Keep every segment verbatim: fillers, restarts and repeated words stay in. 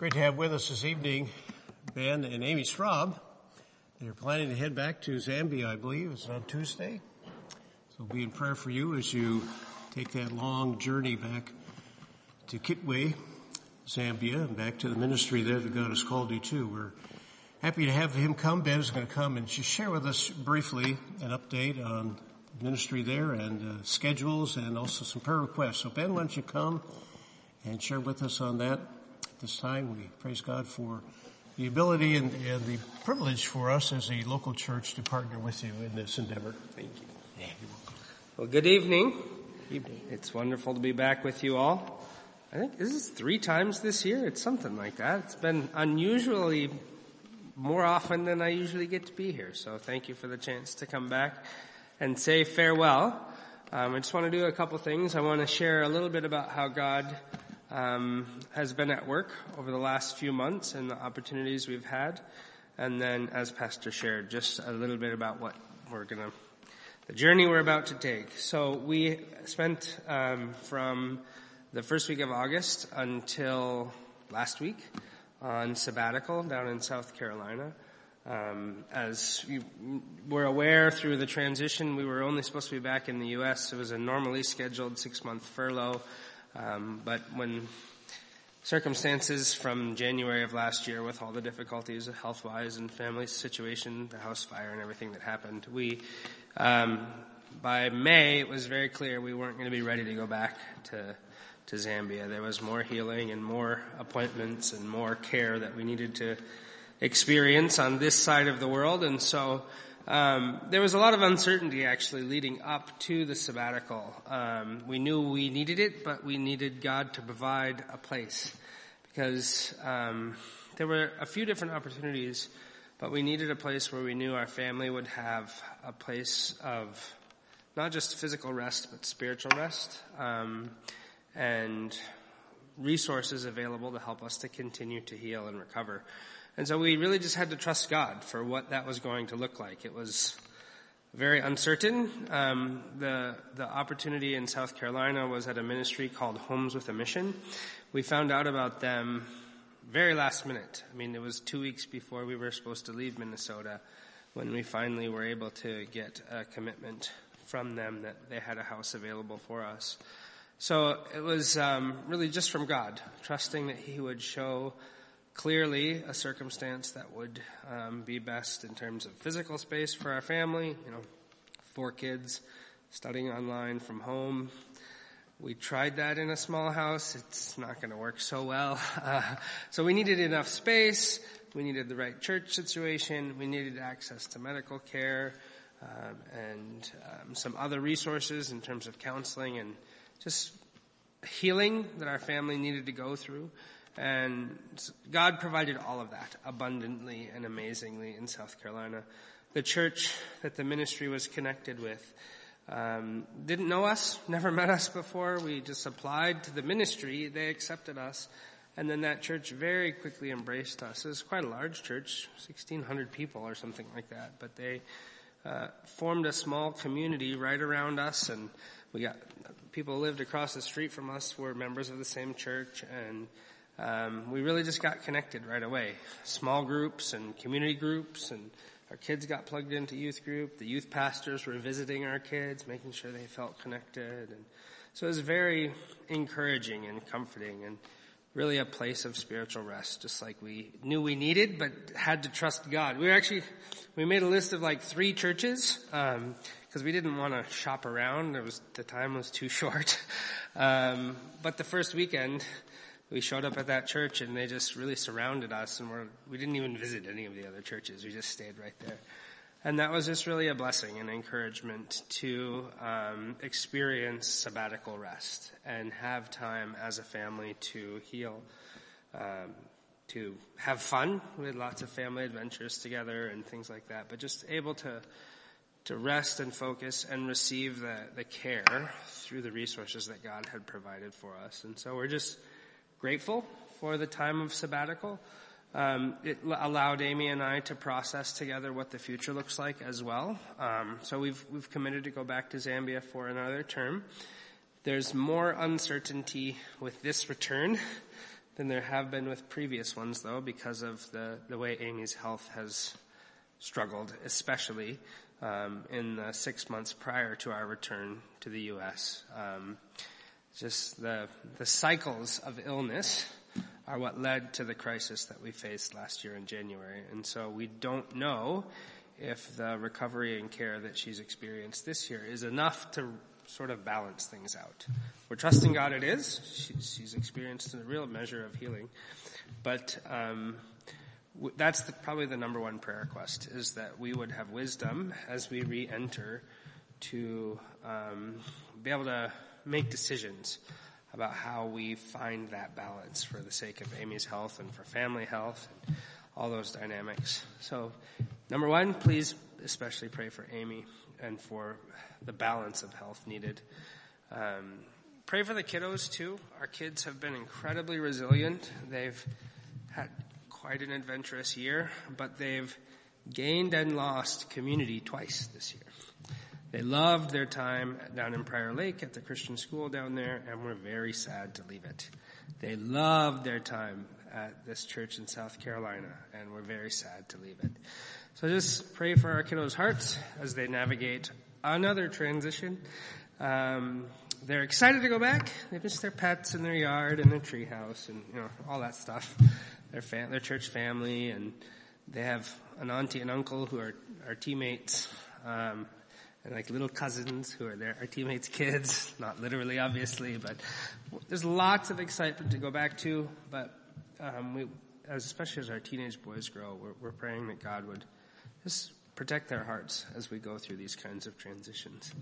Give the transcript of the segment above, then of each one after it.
Great to have with us this evening Ben and Amy Straub. They're planning to head back to Zambia, I believe. It's on Tuesday. So we'll be in prayer for you as you take that long journey back to Kitwe, Zambia, and back to the ministry there that God has called you to. We're happy to have him come. Ben is going to come and just share with us briefly an update on ministry there and uh, schedules and also some prayer requests. So Ben, why don't you come and share with us on that? This time we praise God for the ability and, and the privilege for us as a local church to partner with you in this endeavor. Thank you. Yeah, you're welcome. Well, good evening. Evening. It's wonderful to be back with you all. I think this is three times this year. It's something like that. It's been unusually more often than I usually get to be here. So thank you for the chance to come back and say farewell. Um, I just want to do a couple things. I want to share a little bit about how God Um, has been at work over the last few months and the opportunities we've had. And then, as Pastor shared, just a little bit about what we're going to, the journey we're about to take. So we spent um, from the first week of August until last week on sabbatical down in South Carolina. Um, as you were aware through the transition, we were only supposed to be back in the U S. It was a normally scheduled six-month furlough. Um, but when circumstances from January of last year, with all the difficulties health-wise and family situation, the house fire and everything that happened, we, um, by May, it was very clear we weren't going to be ready to go back to, to Zambia. There was more healing and more appointments and more care that we needed to experience on this side of the world. And so, Um, there was a lot of uncertainty actually leading up to the sabbatical. Um, we knew we needed it, but we needed God to provide a place because um, there were a few different opportunities, but we needed a place where we knew our family would have a place of not just physical rest, but spiritual rest, um, and resources available to help us to continue to heal and recover. And so we really just had to trust God for what that was going to look like. It was very uncertain. Um, the the opportunity in South Carolina was at a ministry called Homes with a Mission. We found out about them very last minute. I mean, it was two weeks before we were supposed to leave Minnesota when we finally were able to get a commitment from them that they had a house available for us. So it was um, really just from God, trusting that He would show clearly a circumstance that would um, be best in terms of physical space for our family. You know, four kids studying online from home. We tried that in a small house. It's not going to work so well. Uh, so we needed enough space. We needed the right church situation. We needed access to medical care um, and um, some other resources in terms of counseling and just healing that our family needed to go through. And God provided all of that abundantly and amazingly in South Carolina. The church that the ministry was connected with um, didn't know us, never met us before. We just applied to the ministry. They accepted us. And then that church very quickly embraced us. It was quite a large church, sixteen hundred people or something like that. But they uh, formed a small community right around us. And we got people who lived across the street from us were members of the same church. And Um, we really just got connected right away. Small groups and community groups, and our kids got plugged into youth group. The youth pastors were visiting our kids, making sure they felt connected. And so it was very encouraging and comforting and really a place of spiritual rest, just like we knew we needed, but had to trust God. We were actually, we made a list of like three churches, um, because we didn't want to shop around. It was, the time was too short. Um, but the first weekend, we showed up at that church and they just really surrounded us, and we're, we didn't even visit any of the other churches. We just stayed right there. And that was just really a blessing and encouragement to um, experience sabbatical rest and have time as a family to heal, um, to have fun. We had lots of family adventures together and things like that, but just able to to rest and focus and receive the, the care through the resources that God had provided for us. And so we're just grateful for the time of sabbatical. Um, it allowed Amy and I to process together what the future looks like as well. Um, so we've we've committed to go back to Zambia for another term. There's more uncertainty with this return than there have been with previous ones, though, because of the, the way Amy's health has struggled, especially um, in the six months prior to our return to the U S. Um, just the the cycles of illness are what led to the crisis that we faced last year in January. And so we don't know if the recovery and care that she's experienced this year is enough to sort of balance things out. We're trusting God it is. She's, she's experienced a real measure of healing. But um, w- that's the, probably the number one prayer request, is that we would have wisdom as we re-enter to um, be able to make decisions about how we find that balance for the sake of Amy's health and for family health and all those dynamics. So, number one, please especially pray for Amy and for the balance of health needed. Um, pray for the kiddos, too. Our kids have been incredibly resilient. They've had quite an adventurous year, but they've gained and lost community twice this year. They loved their time down in Prior Lake at the Christian school down there, and we're very sad to leave it. They loved their time at this church in South Carolina, and we're very sad to leave it. So just pray for our kiddos' hearts as they navigate another transition. Um, they're excited to go back. They miss their pets and their yard and their treehouse and, you know, all that stuff. Their fam- their church family, and they have an auntie and uncle who are our teammates. Um, And like little cousins who are their, our teammates' kids, not literally, obviously, but there's lots of excitement to go back to. But um, we, as, especially as our teenage boys grow, we're, we're praying that God would just protect their hearts as we go through these kinds of transitions.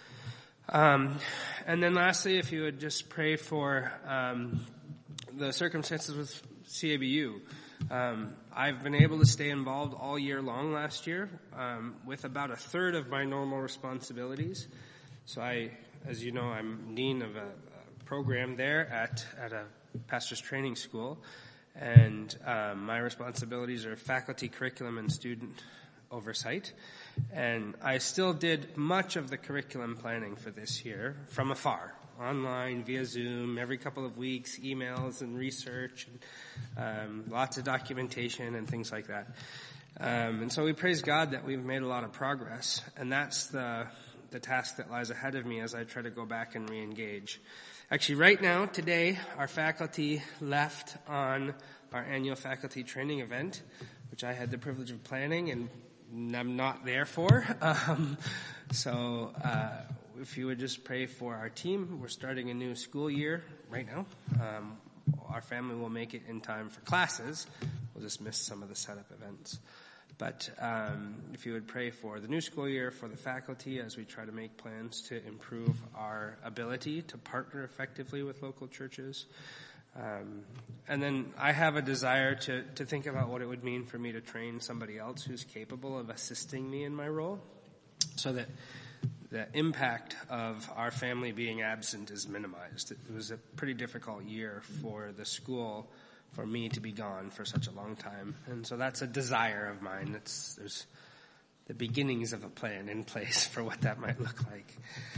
Um, and then lastly, if you would just pray for um, the circumstances with C A B U. Um, I've been able to stay involved all year long last year, um, with about a third of my normal responsibilities. So I, as you know, I'm dean of a, a program there at, at a pastor's training school. And, um, my responsibilities are faculty, curriculum, and student oversight. And I still did much of the curriculum planning for this year from afar. Online, via Zoom, every couple of weeks, emails and research, and um, lots of documentation and things like that. Um, and so we praise God that we've made a lot of progress, and that's the the task that lies ahead of me as I try to go back and re-engage. Actually, right now, today, our faculty left on our annual faculty training event, which I had the privilege of planning, and I'm not there for. Um, so... Uh, If you would just pray for our team. We're starting a new school year right now. Um, our family will make it in time for classes. We'll just miss some of the setup events. But um, if you would pray for the new school year, for the faculty, as we try to make plans to improve our ability to partner effectively with local churches. Um, and then I have a desire to, to think about what it would mean for me to train somebody else who's capable of assisting me in my role, so that the impact of our family being absent is minimized. It was a pretty difficult year for the school, for me to be gone for such a long time. And so that's a desire of mine. It's, there's the beginnings of a plan in place for what that might look like.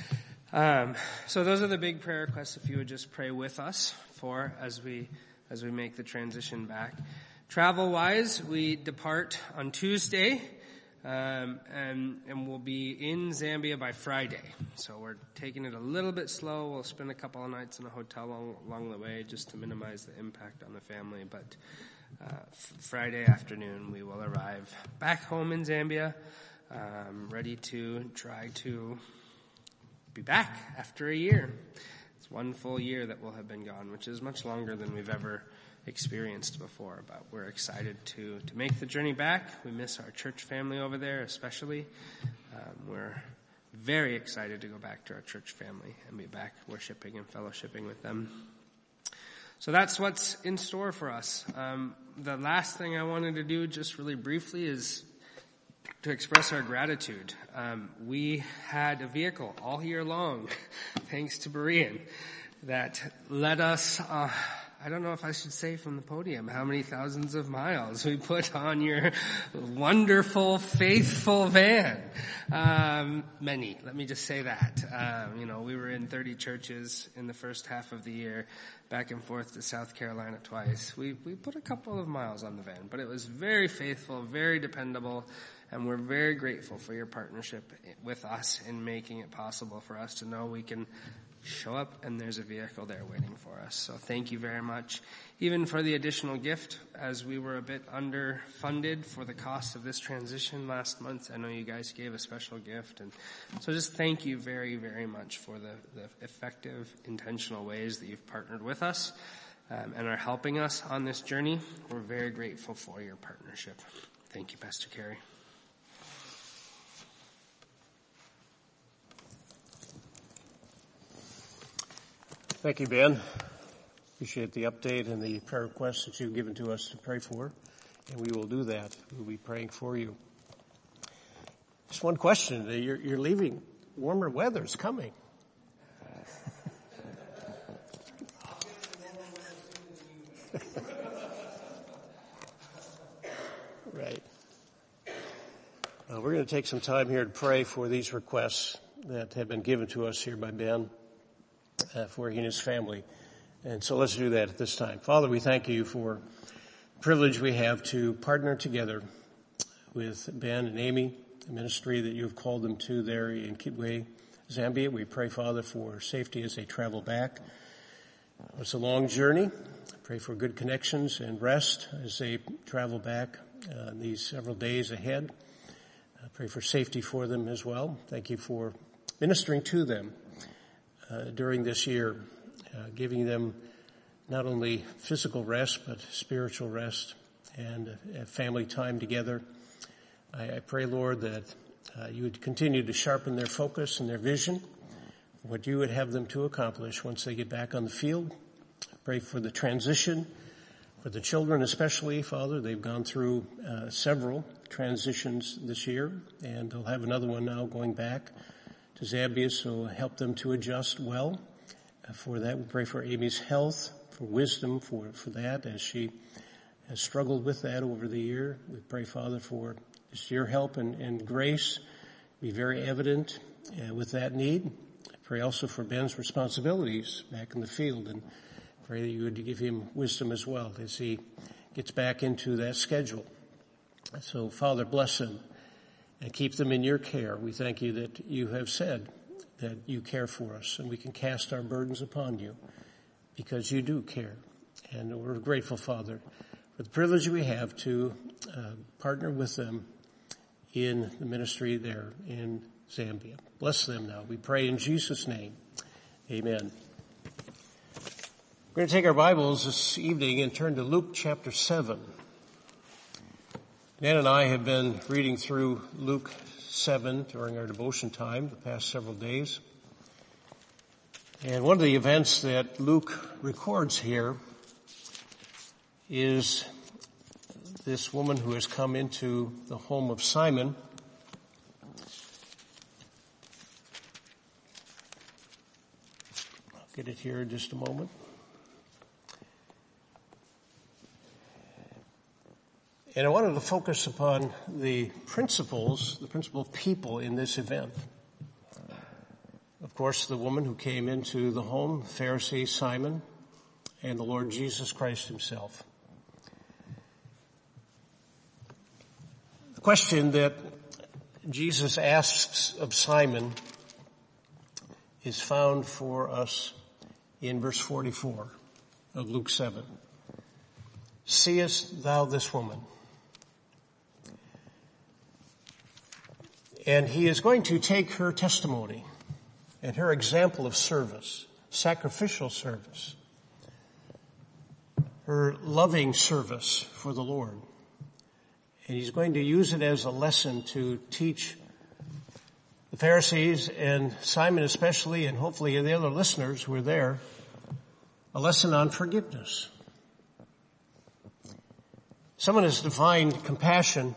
Um, so those are the big prayer requests, if you would just pray with us for as we, as we make the transition back. Travel-wise, we depart on Tuesday. Um, and, and we'll be in Zambia by Friday. So we're taking it a little bit slow. We'll spend a couple of nights in a hotel along, along the way just to minimize the impact on the family. But uh, f- Friday afternoon we will arrive back home in Zambia, um, ready to try to be back after a year. It's one full year that we'll have been gone, which is much longer than we've ever experienced before, but we're excited to to make the journey back. We miss our church family over there especially. Um, we're very excited to go back to our church family and be back worshiping and fellowshipping with them. So that's what's in store for us. Um, the last thing I wanted to do just really briefly is to express our gratitude. Um, we had a vehicle all year long, thanks to Berean, that led us uh, I don't know if I should say from the podium how many thousands of miles we put on your wonderful, faithful van. Um, many, let me just say that. Um, you know, we were in thirty churches in the first half of the year, back and forth to South Carolina twice. We, we put a couple of miles on the van, but it was very faithful, very dependable, and we're very grateful for your partnership with us in making it possible for us to know we can show up and there's a vehicle there waiting for us. So thank you very much. Even for the additional gift, as we were a bit underfunded for the cost of this transition last month, I know you guys gave a special gift. And so just thank you very, very much for the, the effective, intentional ways that you've partnered with us um, and are helping us on this journey. We're very grateful for your partnership. Thank you, Pastor Carey. Thank you, Ben. Appreciate the update and the prayer requests that you've given to us to pray for, and we will do that. We'll be praying for you. Just one question. You're, you're leaving. Warmer weather's coming. Right. Uh, we're going to take some time here to pray for these requests that have been given to us here by Ben. Uh, for he and his family. And so let's do that at this time. Father, we thank you for the privilege we have to partner together with Ben and Amy, the ministry that you have called them to there in Kitwe, Zambia. We pray, Father, for safety as they travel back. It's a long journey. Pray for good connections and rest as they travel back uh, these several days ahead. I pray for safety for them as well. Thank you for ministering to them Uh, during this year, uh, giving them not only physical rest, but spiritual rest and uh, family time together. I, I pray, Lord, that uh, you would continue to sharpen their focus and their vision, what you would have them to accomplish once they get back on the field. I pray for the transition, for the children especially, Father. They've gone through uh, several transitions this year, and they'll have another one now going back to Zambia, so help them to adjust well. Uh, for that, we pray for Amy's health, for wisdom for, for that as she has struggled with that over the year. We pray, Father, for just your help and, and grace be very evident uh, with that need. I pray also for Ben's responsibilities back in the field, and pray that you would give him wisdom as well as he gets back into that schedule. So, Father, bless him and keep them in your care. We thank you that you have said that you care for us, and we can cast our burdens upon you because you do care. And we're grateful, Father, for the privilege we have to uh, partner with them in the ministry there in Zambia. Bless them now. We pray in Jesus' name. Amen. We're going to take our Bibles this evening and turn to Luke chapter seven. Dan and I have been reading through Luke seven during our devotion time the past several days. And one of the events that Luke records here is this woman who has come into the home of Simon. I'll get it here in just a moment. And I wanted to focus upon the principles, the principal people in this event. Of course, the woman who came into the home, Pharisee Simon, and the Lord Jesus Christ himself. The question that Jesus asks of Simon is found for us in verse forty-four of Luke seven. Seest thou this woman? And he is going to take her testimony and her example of service, sacrificial service, her loving service for the Lord. And he's going to use it as a lesson to teach the Pharisees and Simon especially, and hopefully the other listeners who were there, a lesson on forgiveness. Someone has defined compassion,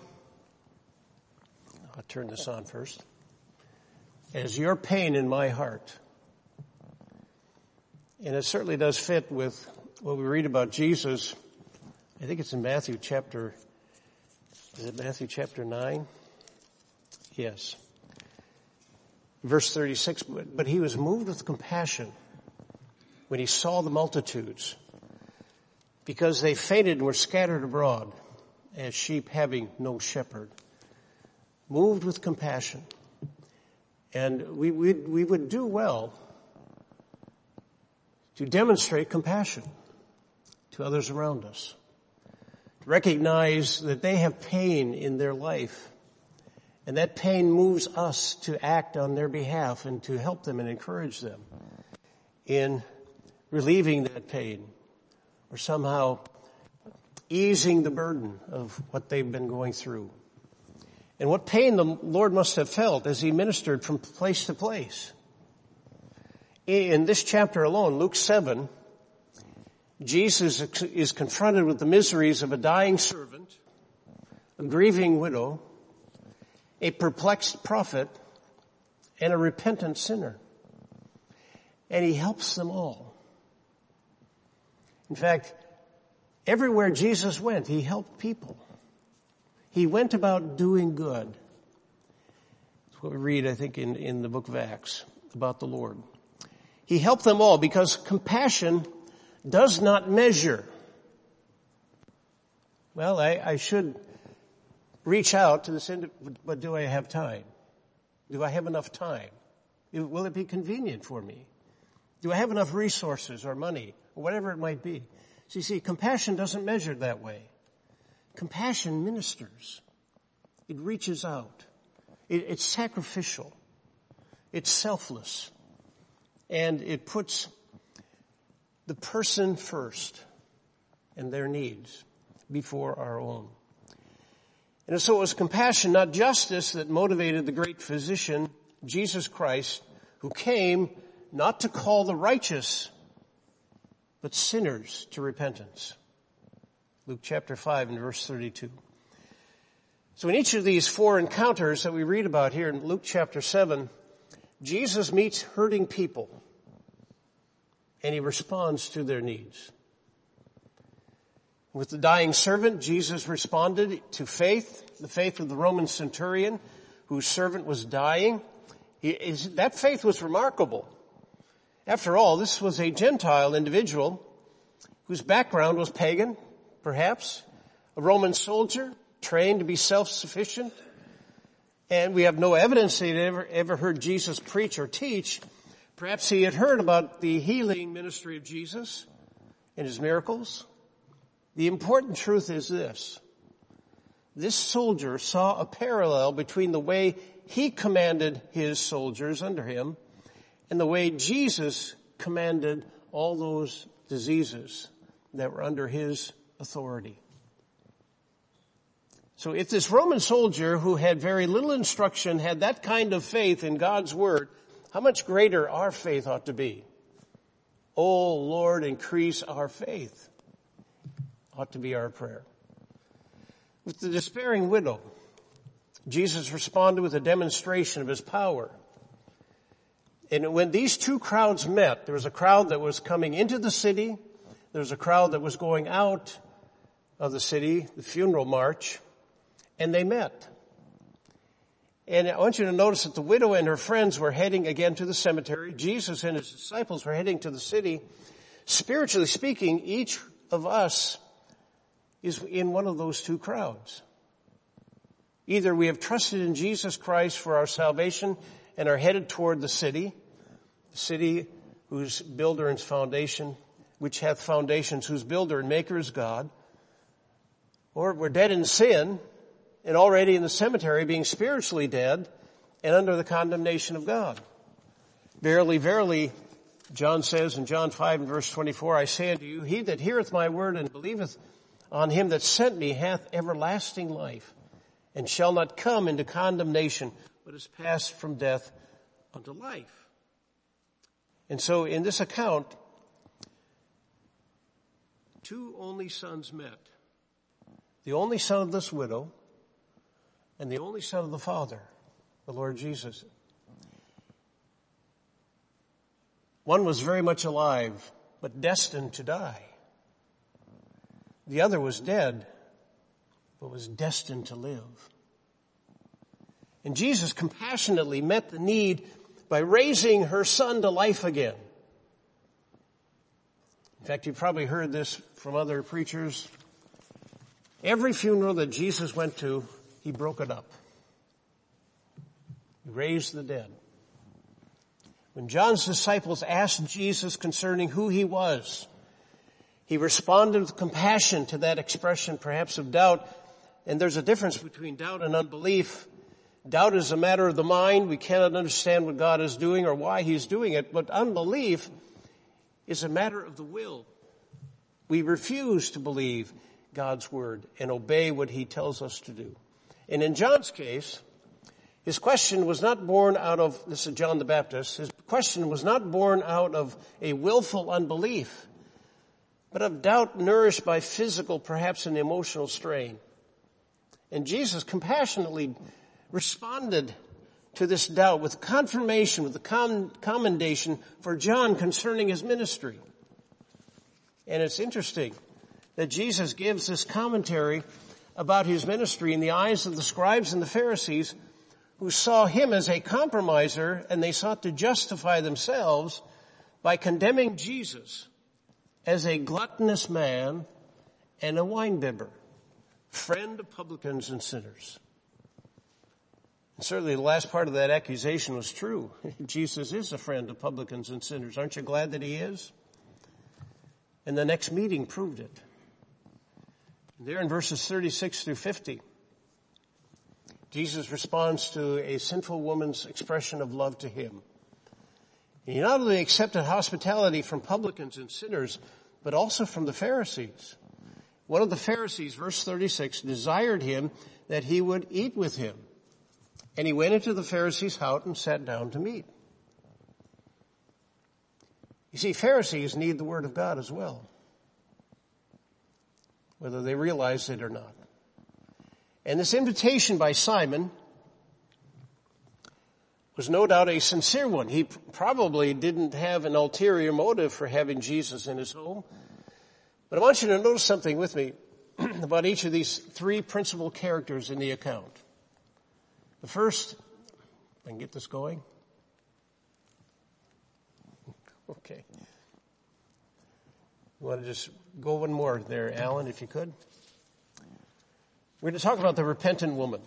I'll turn this on first, as your pain in my heart. And it certainly does fit with what we read about Jesus, I think it's in Matthew chapter, is it Matthew chapter nine? Yes. Verse thirty-six, but, but he was moved with compassion when he saw the multitudes, because they fainted and were scattered abroad as sheep having no shepherd. Moved with compassion. And we, we, we would do well to demonstrate compassion to others around us. To recognize that they have pain in their life, and that pain moves us to act on their behalf and to help them and encourage them in relieving that pain or somehow easing the burden of what they've been going through. And what pain the Lord must have felt as he ministered from place to place. In this chapter alone, Luke seven, Jesus is confronted with the miseries of a dying servant, a grieving widow, a perplexed prophet, and a repentant sinner. And he helps them all. In fact, everywhere Jesus went, he helped people. He went about doing good. That's what we read, I think, in, in the book of Acts about the Lord. He helped them all because compassion does not measure. Well, I, I should reach out to this individual, but do I have time? Do I have enough time? Will it be convenient for me? Do I have enough resources or money or whatever it might be? So you see, compassion doesn't measure that way. Compassion ministers. It reaches out. It, it's sacrificial. It's selfless. And it puts the person first and their needs before our own. And so it was compassion, not justice, that motivated the great physician, Jesus Christ, who came not to call the righteous, but sinners to repentance. Luke chapter five and verse thirty-two. So in each of these four encounters that we read about here in Luke chapter seven, Jesus meets hurting people and he responds to their needs. With the dying servant, Jesus responded to faith, the faith of the Roman centurion whose servant was dying. He, is, that faith was remarkable. After all, this was a Gentile individual whose background was pagan, perhaps, a Roman soldier trained to be self-sufficient. And we have no evidence that he had ever, ever heard Jesus preach or teach. Perhaps he had heard about the healing ministry of Jesus and his miracles. The important truth is this. This soldier saw a parallel between the way he commanded his soldiers under him and the way Jesus commanded all those diseases that were under his authority. So if this Roman soldier who had very little instruction had that kind of faith in God's word, how much greater our faith ought to be. Oh Lord, increase our faith. Ought to be our prayer. With the despairing widow, Jesus responded with a demonstration of his power. And when these two crowds met, there was a crowd that was coming into the city. There was a crowd that was going out of the city, the funeral march, and they met. And I want you to notice that the widow and her friends were heading again to the cemetery. Jesus and his disciples were heading to the city. Spiritually speaking, each of us is in one of those two crowds. Either we have trusted in Jesus Christ for our salvation and are headed toward the city, the city whose builder and foundation, which hath foundations, whose builder and maker is God, or we're dead in sin and already in the cemetery being spiritually dead and under the condemnation of God. Verily, verily, John says in John five and verse twenty-four, I say unto you, he that heareth my word and believeth on him that sent me hath everlasting life, and shall not come into condemnation, but is passed from death unto life. And so in this account, two only sons met. The only son of this widow and the only son of the Father, the Lord Jesus. One was very much alive, but destined to die. The other was dead, but was destined to live. And Jesus compassionately met the need by raising her son to life again. In fact, you've probably heard this from other preachers. Every funeral that Jesus went to, he broke it up. He raised the dead. When John's disciples asked Jesus concerning who he was, he responded with compassion to that expression, perhaps of doubt. And there's a difference between doubt and unbelief. Doubt is a matter of the mind. We cannot understand what God is doing or why he's doing it. But unbelief is a matter of the will. We refuse to believe God's word and obey what he tells us to do. And in John's case, his question was not born out of, this is John the Baptist, his question was not born out of a willful unbelief, but of doubt nourished by physical, perhaps an emotional strain. And Jesus compassionately responded to this doubt with confirmation, with the com- commendation for John concerning his ministry. And it's interesting that Jesus gives this commentary about his ministry in the eyes of the scribes and the Pharisees, who saw him as a compromiser, and they sought to justify themselves by condemning Jesus as a gluttonous man and a winebibber, friend of publicans and sinners. And certainly the last part of that accusation was true. Jesus is a friend of publicans and sinners. Aren't you glad that he is? And the next meeting proved it. There in verses thirty-six through fifty, Jesus responds to a sinful woman's expression of love to him. He not only accepted hospitality from publicans and sinners, but also from the Pharisees. One of the Pharisees, verse thirty-six, desired him that he would eat with him. And he went into the Pharisee's house and sat down to meat. You see, Pharisees need the word of God as well, whether they realize it or not. And this invitation by Simon was no doubt a sincere one. He probably didn't have an ulterior motive for having Jesus in his home. But I want you to notice something with me about each of these three principal characters in the account. The first, I can get this going. Okay. You want to just go one more there, Alan, if you could? We're going to talk about the repentant woman.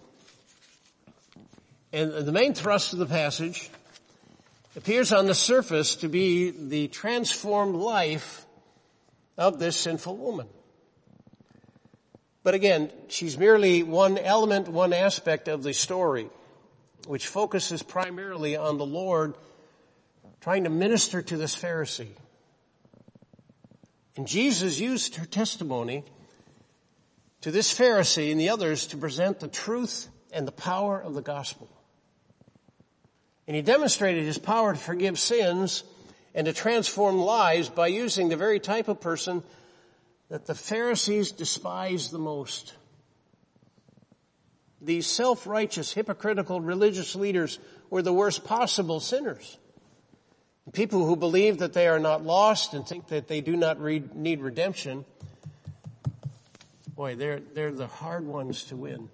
And the main thrust of the passage appears on the surface to be the transformed life of this sinful woman. But again, she's merely one element, one aspect of the story, which focuses primarily on the Lord trying to minister to this Pharisee. And Jesus used her testimony to this Pharisee and the others to present the truth and the power of the gospel. And he demonstrated his power to forgive sins and to transform lives by using the very type of person that the Pharisees despised the most. These self-righteous, hypocritical religious leaders were the worst possible sinners. People who believe that they are not lost and think that they do not re- need redemption, boy, they're, they're the hard ones to win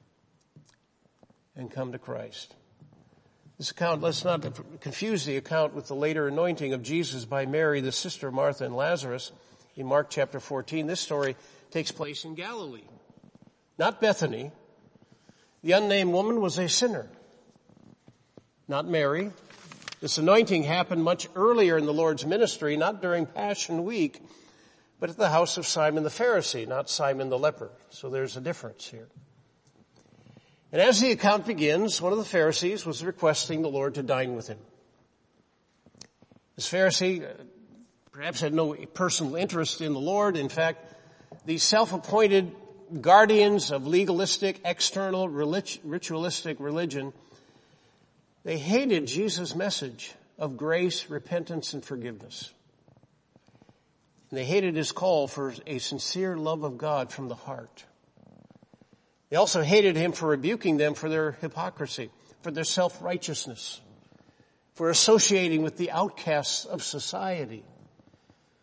and come to Christ. This account, let's not confuse the account with the later anointing of Jesus by Mary, the sister of Martha and Lazarus, in Mark chapter fourteen. This story takes place in Galilee, not Bethany. The unnamed woman was a sinner, not Mary. This anointing happened much earlier in the Lord's ministry, not during Passion Week, but at the house of Simon the Pharisee, not Simon the leper. So there's a difference here. And as the account begins, one of the Pharisees was requesting the Lord to dine with him. This Pharisee perhaps had no personal interest in the Lord. In fact, these self-appointed guardians of legalistic, external, ritualistic religion, they hated Jesus' message of grace, repentance, and forgiveness. And they hated his call for a sincere love of God from the heart. They also hated him for rebuking them for their hypocrisy, for their self-righteousness, for associating with the outcasts of society.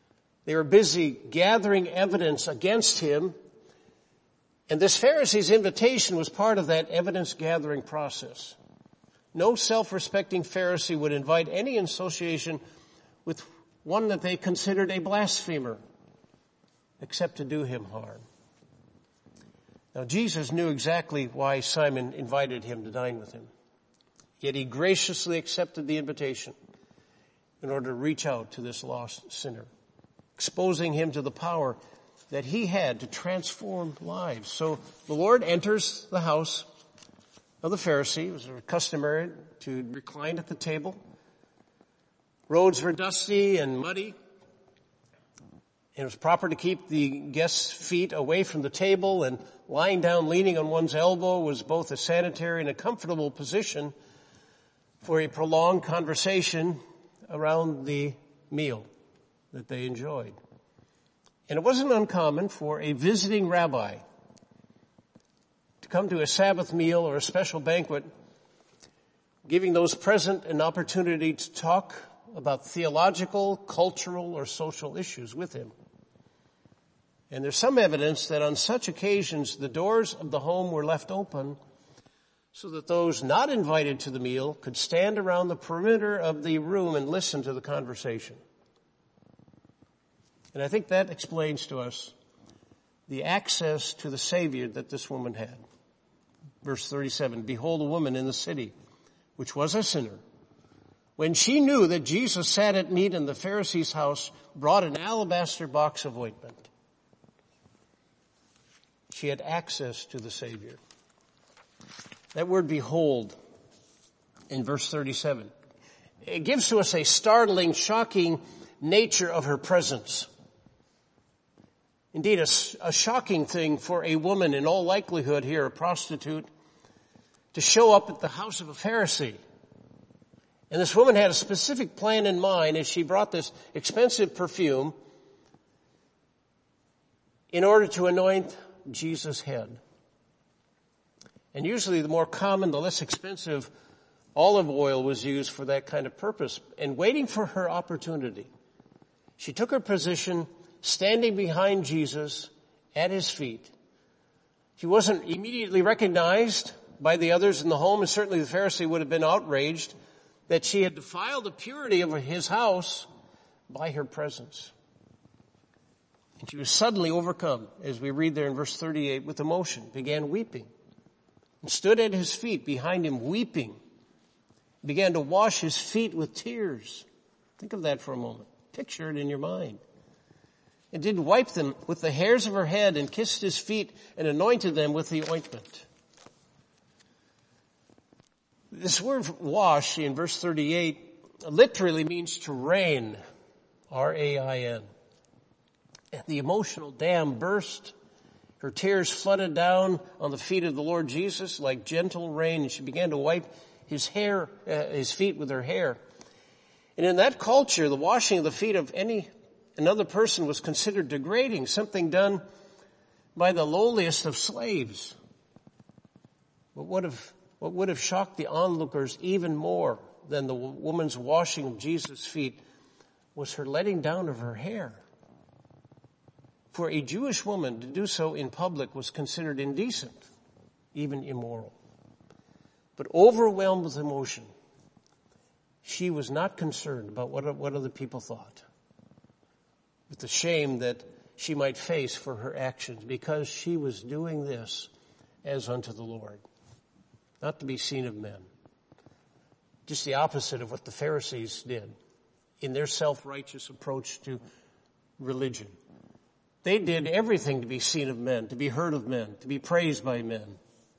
They were busy gathering evidence against him, and this Pharisee's invitation was part of that evidence-gathering process. No self-respecting Pharisee would invite any association with one that they considered a blasphemer, except to do him harm. Now, Jesus knew exactly why Simon invited him to dine with him. Yet he graciously accepted the invitation in order to reach out to this lost sinner, exposing him to the power that he had to transform lives. So the Lord enters the house of the Pharisee. It was customary to recline at the table. Roads were dusty and muddy. It was proper to keep the guests' feet away from the table, and lying down leaning on one's elbow was both a sanitary and a comfortable position for a prolonged conversation around the meal that they enjoyed. And it wasn't uncommon for a visiting rabbi to come to a Sabbath meal or a special banquet, giving those present an opportunity to talk about theological, cultural, or social issues with him. And there's some evidence that on such occasions the doors of the home were left open so that those not invited to the meal could stand around the perimeter of the room and listen to the conversation. And I think that explains to us the access to the Savior that this woman had. Verse thirty-seven, behold, a woman in the city, which was a sinner, when she knew that Jesus sat at meat in the Pharisee's house, brought an alabaster box of ointment. She had access to the Savior. That word behold in verse thirty-seven, it gives to us a startling, shocking nature of her presence. Indeed, a, a shocking thing for a woman, in all likelihood here, a prostitute, to show up at the house of a Pharisee. And this woman had a specific plan in mind as she brought this expensive perfume in order to anoint Jesus' head. And usually the more common, the less expensive olive oil was used for that kind of purpose. And waiting for her opportunity, she took her position standing behind Jesus at his feet. She wasn't immediately recognized by the others in the home, and certainly the Pharisee would have been outraged that she had defiled the purity of his house by her presence. And she was suddenly overcome, as we read there in verse thirty-eight, with emotion, began weeping, and stood at his feet behind him weeping, began to wash his feet with tears. Think of that for a moment. Picture it in your mind. And did wipe them with the hairs of her head and kissed his feet and anointed them with the ointment. This word wash in verse thirty-eight literally means to rain, R A I N. And the emotional dam burst. Her tears flooded down on the feet of the Lord Jesus like gentle rain, and she began to wipe his hair, uh, his feet with her hair. And in that culture, the washing of the feet of any another person was considered degrading, something done by the lowliest of slaves. But what if What would have shocked the onlookers even more than the woman's washing of Jesus' feet was her letting down of her hair. For a Jewish woman to do so in public was considered indecent, even immoral. But overwhelmed with emotion, she was not concerned about what, what other people thought, with the shame that she might face for her actions, because she was doing this as unto the Lord, not to be seen of men. Just the opposite of what the Pharisees did in their self-righteous approach to religion. They did everything to be seen of men, to be heard of men, to be praised by men.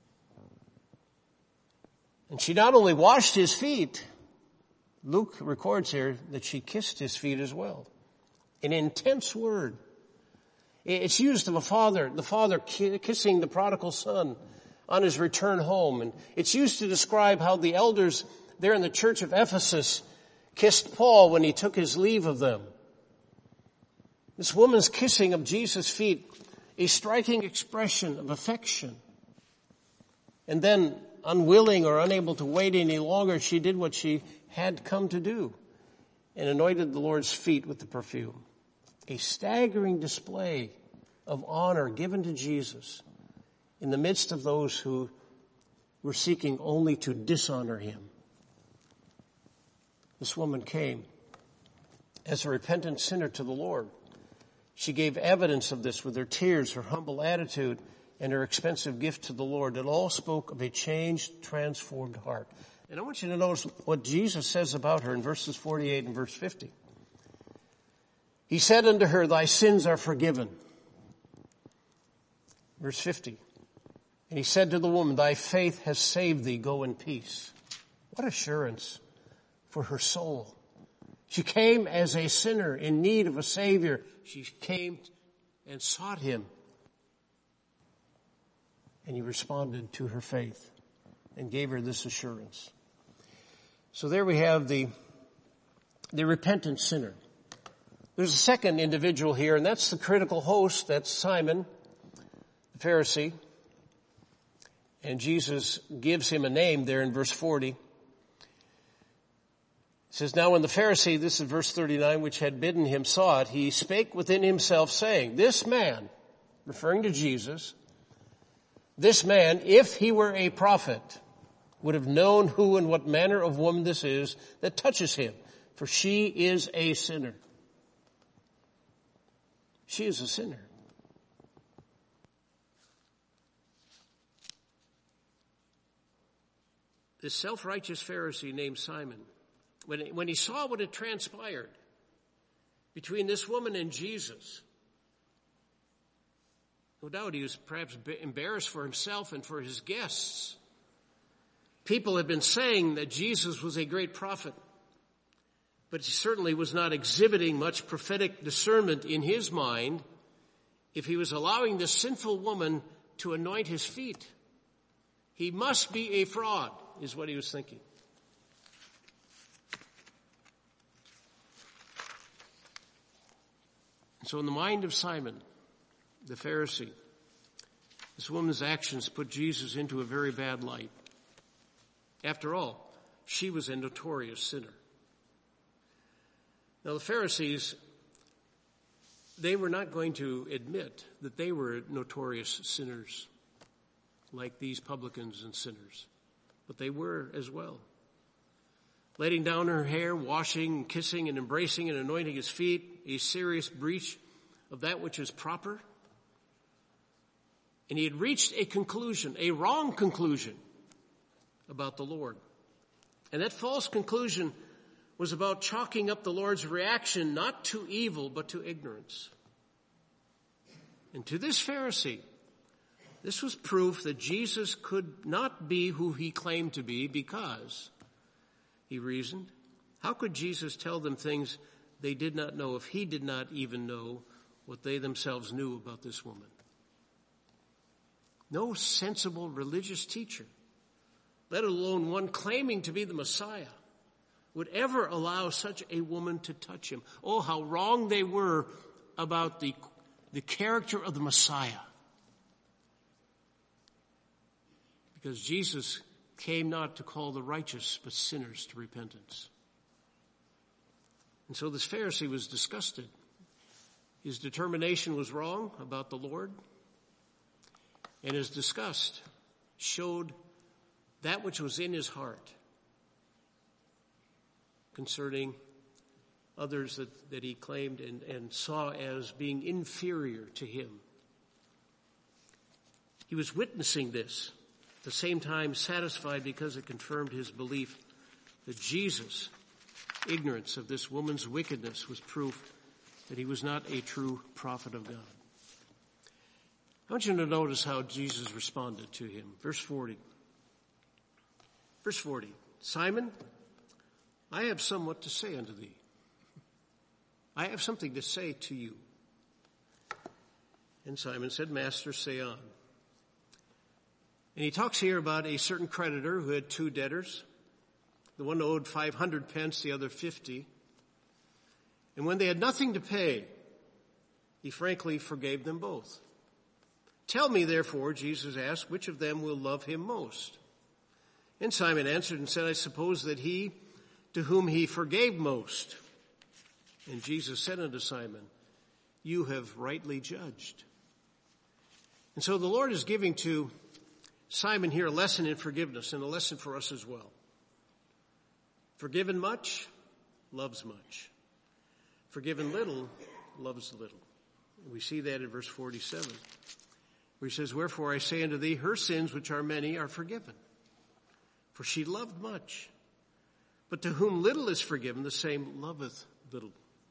And she not only washed his feet, Luke records here that she kissed his feet as well. An intense word. It's used of a father, the father kissing the prodigal son on his return home. And it's used to describe how the elders there in the church of Ephesus kissed Paul when he took his leave of them. This woman's kissing of Jesus' feet, a striking expression of affection. And then, unwilling or unable to wait any longer, she did what she had come to do and anointed the Lord's feet with the perfume. A staggering display of honor given to Jesus in the midst of those who were seeking only to dishonor him. This woman came as a repentant sinner to the Lord. She gave evidence of this with her tears, her humble attitude, and her expensive gift to the Lord. It all spoke of a changed, transformed heart. And I want you to notice what Jesus says about her in verses forty-eight and verse fifty. He said unto her, thy sins are forgiven. Verse fifty. And he said to the woman, thy faith has saved thee. Go in peace. What assurance for her soul. She came as a sinner in need of a Savior. She came and sought him. And he responded to her faith and gave her this assurance. So there we have the, the repentant sinner. There's a second individual here, and that's the critical host. That's Simon, the Pharisee. And Jesus gives him a name there in verse forty. It says, now when the Pharisee, this is verse thirty-nine, which had bidden him saw it, he spake within himself saying, this man, referring to Jesus, this man, if he were a prophet, would have known who and what manner of woman this is that touches him, for she is a sinner. She is a sinner. This self-righteous Pharisee named Simon, when, when he saw what had transpired between this woman and Jesus, no doubt he was perhaps embarrassed for himself and for his guests. People had been saying that Jesus was a great prophet, but he certainly was not exhibiting much prophetic discernment in his mind if he was allowing this sinful woman to anoint his feet. He must be a fraud, is what he was thinking. And so in the mind of Simon, the Pharisee, this woman's actions put Jesus into a very bad light. After all, she was a notorious sinner. Now the Pharisees, they were not going to admit that they were notorious sinners like these publicans and sinners, but they were as well. Letting down her hair, washing, kissing, and embracing and anointing his feet, a serious breach of that which is proper. And he had reached a conclusion, a wrong conclusion about the Lord. And that false conclusion was about chalking up the Lord's reaction not to evil, but to ignorance. And to this Pharisee, this was proof that Jesus could not be who he claimed to be because, he reasoned, how could Jesus tell them things they did not know if he did not even know what they themselves knew about this woman? No sensible religious teacher, let alone one claiming to be the Messiah, would ever allow such a woman to touch him. Oh, how wrong they were about the, the character of the Messiah. Because Jesus came not to call the righteous, but sinners to repentance. And so this Pharisee was disgusted. His determination was wrong about the Lord. And his disgust showed that which was in his heart concerning others that, that he claimed and, and saw as being inferior to him. He was witnessing this, at the same time satisfied because it confirmed his belief that Jesus' ignorance of this woman's wickedness was proof that he was not a true prophet of God. I want you to notice how Jesus responded to him. Verse forty. Verse forty. Simon, I have somewhat to say unto thee. I have something to say to you. And Simon said, Master, say on. And he talks here about a certain creditor who had two debtors. The one owed five hundred pence, the other fifty. And when they had nothing to pay, he frankly forgave them both. Tell me, therefore, Jesus asked, which of them will love him most? And Simon answered and said, I suppose that he to whom he forgave most. And Jesus said unto Simon, you have rightly judged. And so the Lord is giving to Simon here a lesson in forgiveness and a lesson for us as well. Forgiven much, loves much. Forgiven little, loves little. We see that in verse forty-seven, where he says, wherefore I say unto thee, her sins, which are many, are forgiven. For she loved much. But to whom little is forgiven, the same loveth little.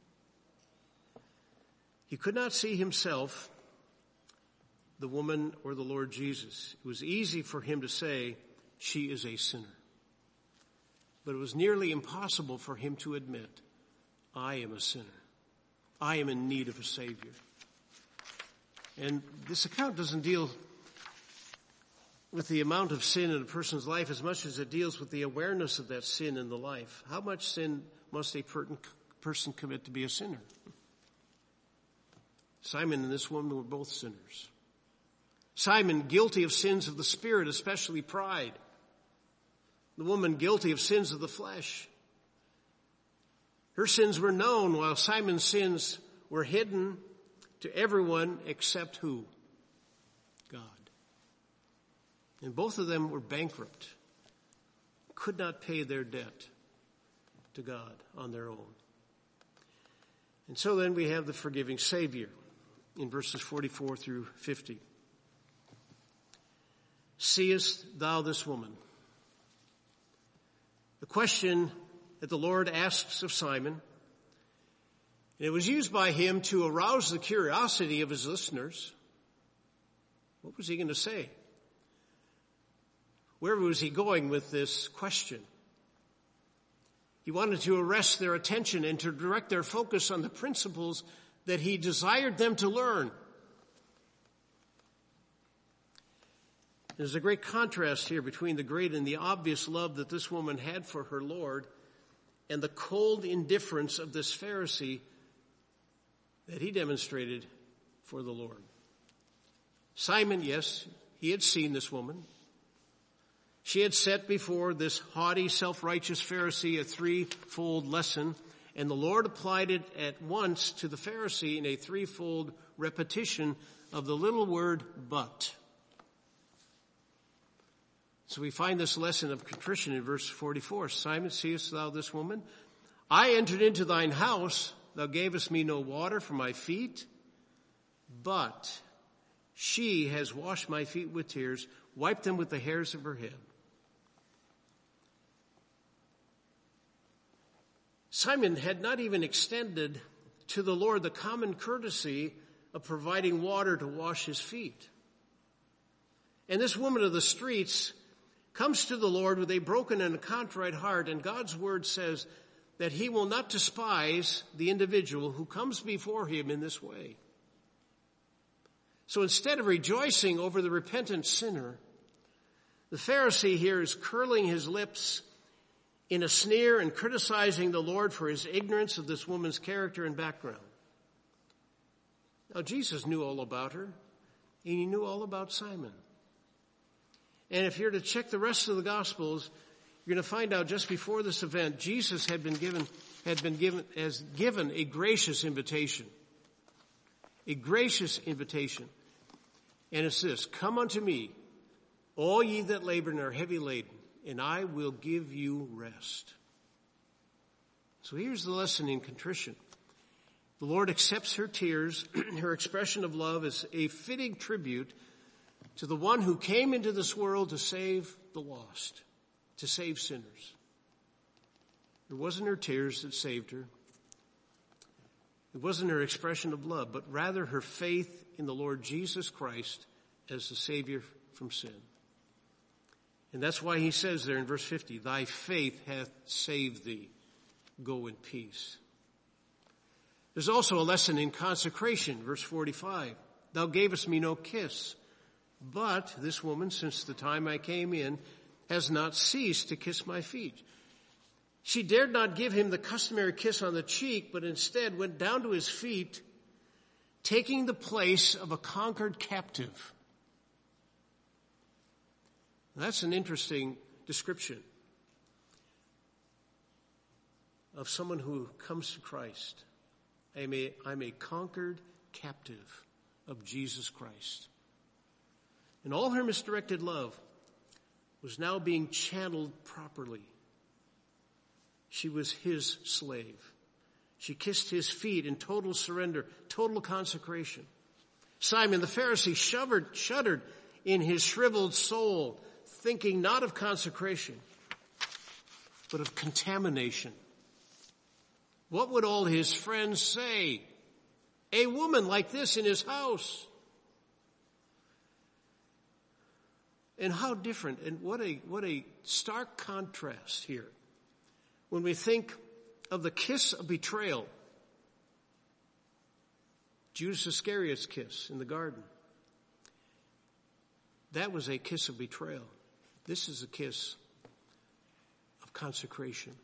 He could not see himself, the woman, or the Lord Jesus. It was easy for him to say, she is a sinner. But it was nearly impossible for him to admit, I am a sinner. I am in need of a Savior. And this account doesn't deal with the amount of sin in a person's life as much as it deals with the awareness of that sin in the life. How much sin must a person commit to be a sinner? Simon and this woman were both sinners. Simon guilty of sins of the spirit, especially pride. The woman guilty of sins of the flesh. Her sins were known while Simon's sins were hidden to everyone except who? God. And both of them were bankrupt, could not pay their debt to God on their own. And so then we have the forgiving Savior in verses forty-four through fifty. Seest thou this woman? The question that the Lord asks of Simon, and it was used by him to arouse the curiosity of his listeners. What was he going to say? Where was he going with this question? He wanted to arrest their attention and to direct their focus on the principles that he desired them to learn. There's a great contrast here between the great and the obvious love that this woman had for her Lord and the cold indifference of this Pharisee that he demonstrated for the Lord. Simon, yes, he had seen this woman. She had set before this haughty, self-righteous Pharisee a threefold lesson, and the Lord applied it at once to the Pharisee in a threefold repetition of the little word but. So we find this lesson of contrition in verse forty-four. Simon, seest thou this woman? I entered into thine house. Thou gavest me no water for my feet, but she has washed my feet with tears, wiped them with the hairs of her head. Simon had not even extended to the Lord the common courtesy of providing water to wash his feet. And this woman of the streets comes to the Lord with a broken and a contrite heart, and God's word says that he will not despise the individual who comes before him in this way. So instead of rejoicing over the repentant sinner, the Pharisee here is curling his lips in a sneer and criticizing the Lord for his ignorance of this woman's character and background. Now, Jesus knew all about her, and he knew all about Simon. And if you're to check the rest of the Gospels, you're going to find out just before this event, Jesus had been given, had been given, as given a gracious invitation. A gracious invitation. And it's this: come unto me, all ye that labor and are heavy laden, and I will give you rest. So here's the lesson in contrition. The Lord accepts her tears, her expression of love, as a fitting tribute to the one who came into this world to save the lost, to save sinners. It wasn't her tears that saved her. It wasn't her expression of love, but rather her faith in the Lord Jesus Christ as the Savior from sin. And that's why he says there in verse fifty, thy faith hath saved thee. Go in peace. There's also a lesson in consecration, verse forty-five. Thou gavest me no kiss, but this woman, since the time I came in, has not ceased to kiss my feet. She dared not give him the customary kiss on the cheek, but instead went down to his feet, taking the place of a conquered captive. That's an interesting description of someone who comes to Christ. I'm a, I'm a conquered captive of Jesus Christ. And all her misdirected love was now being channeled properly. She was his slave. She kissed his feet in total surrender, total consecration. Simon the Pharisee shuddered, shuddered in his shriveled soul, thinking not of consecration, but of contamination. What would all his friends say? A woman like this in his house. And how different, and what a, what a stark contrast here when we think of the kiss of betrayal, Judas Iscariot's kiss in the garden. That was a kiss of betrayal. This is a kiss of consecration.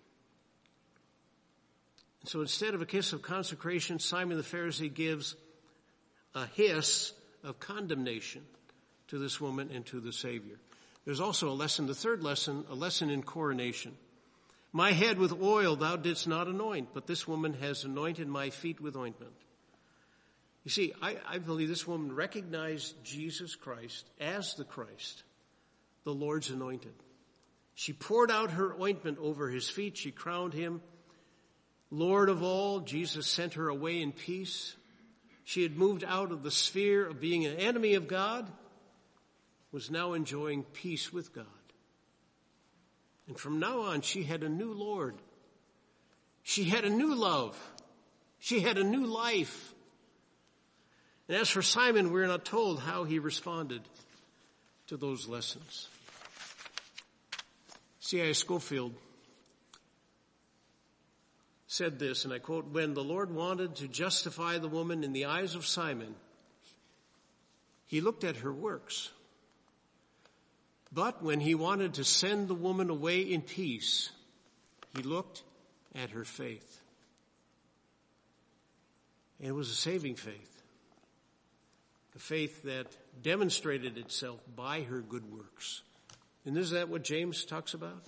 And so instead of a kiss of consecration, Simon the Pharisee gives a hiss of condemnation to this woman and to the Savior. There's also a lesson, the third lesson, a lesson in coronation. My head with oil thou didst not anoint, but this woman has anointed my feet with ointment. You see, I, I believe this woman recognized Jesus Christ as the Christ, the Lord's anointed. She poured out her ointment over his feet. She crowned him Lord of all. Jesus sent her away in peace. She had moved out of the sphere of being an enemy of God, was now enjoying peace with God. And from now on, she had a new Lord. She had a new love. She had a new life. And as for Simon, we're not told how he responded to those lessons. C I Scofield said this, and I quote, when the Lord wanted to justify the woman in the eyes of Simon, he looked at her works. But when he wanted to send the woman away in peace, he looked at her faith. And it was a saving faith. A faith that demonstrated itself by her good works. And isn't that what James talks about?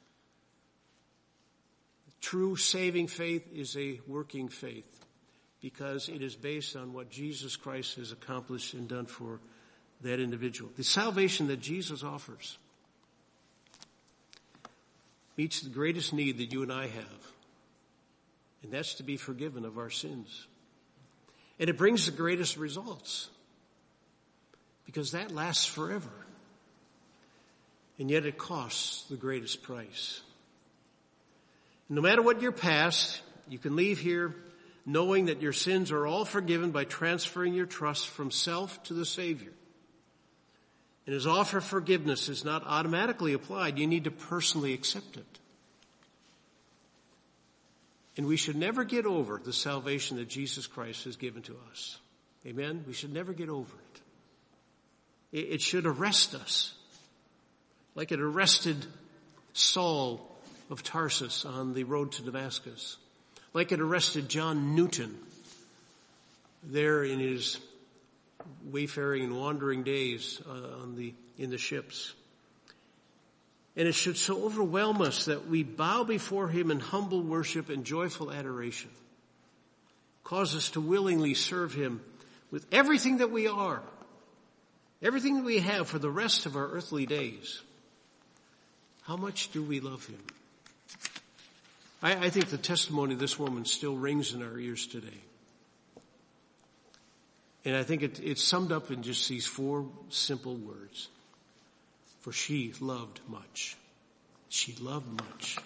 True saving faith is a working faith because it is based on what Jesus Christ has accomplished and done for that individual. The salvation that Jesus offers meets the greatest need that you and I have, and that's to be forgiven of our sins. And it brings the greatest results because that lasts forever, and yet it costs the greatest price. No matter what your past, you can leave here knowing that your sins are all forgiven by transferring your trust from self to the Savior. And his offer of forgiveness is not automatically applied. You need to personally accept it. And we should never get over the salvation that Jesus Christ has given to us. Amen? We should never get over it. It should arrest us, like it arrested Saul of Tarsus on the road to Damascus, like it arrested John Newton there in his wayfaring and wandering days uh, on the in the ships. And it should so overwhelm us that we bow before him in humble worship and joyful adoration. Cause us to willingly serve him with everything that we are, everything that we have for the rest of our earthly days. How much do we love him? I, I think the testimony of this woman still rings in our ears today. And I think it, it's summed up in just these four simple words. For she loved much. She loved much.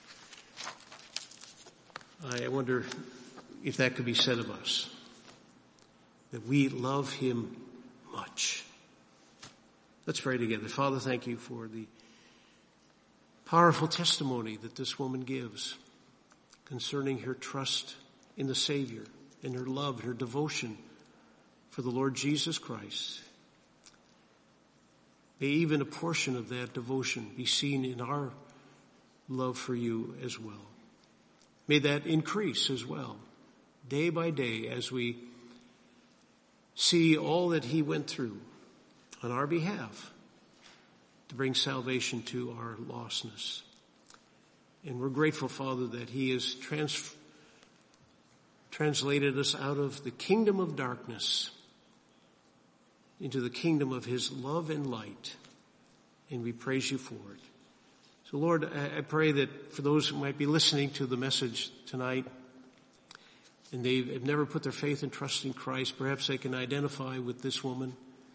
I wonder if that could be said of us. That we love him much. Let's pray together. Father, thank you for the powerful testimony that this woman gives concerning her trust in the Savior and her love, her devotion for the Lord Jesus Christ. May even a portion of that devotion be seen in our love for you as well. May that increase as well, day by day, as we see all that he went through on our behalf to bring salvation to our lostness. And we're grateful, Father, that he has trans- translated us out of the kingdom of darkness into the kingdom of his love and light. And we praise you for it. So Lord, I pray that for those who might be listening to the message tonight and they have never put their faith and trust in Christ, perhaps they can identify with this woman.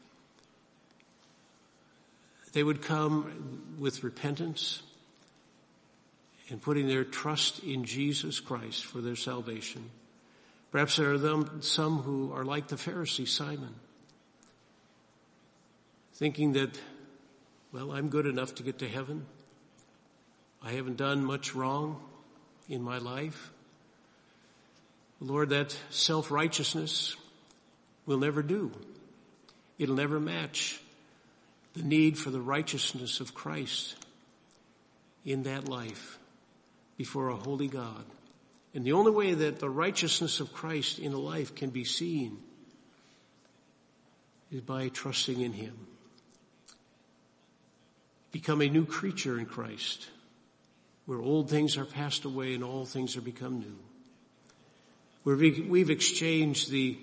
They would come with repentance and putting their trust in Jesus Christ for their salvation. Perhaps there are them, some who are like the Pharisee Simon, thinking that, well, I'm good enough to get to heaven. I haven't done much wrong in my life. Lord, that self-righteousness will never do. It'll never match the need for the righteousness of Christ in that life before a holy God. And the only way that the righteousness of Christ in a life can be seen is by trusting in him. Become a new creature in Christ, where old things are passed away and all things are become new. Where we've exchanged the,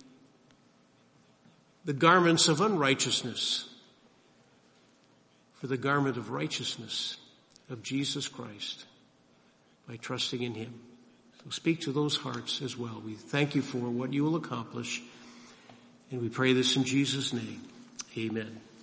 the garments of unrighteousness for the garment of righteousness of Jesus Christ by trusting in him. So speak to those hearts as well. We thank you for what you will accomplish, and we pray this in Jesus' name. Amen.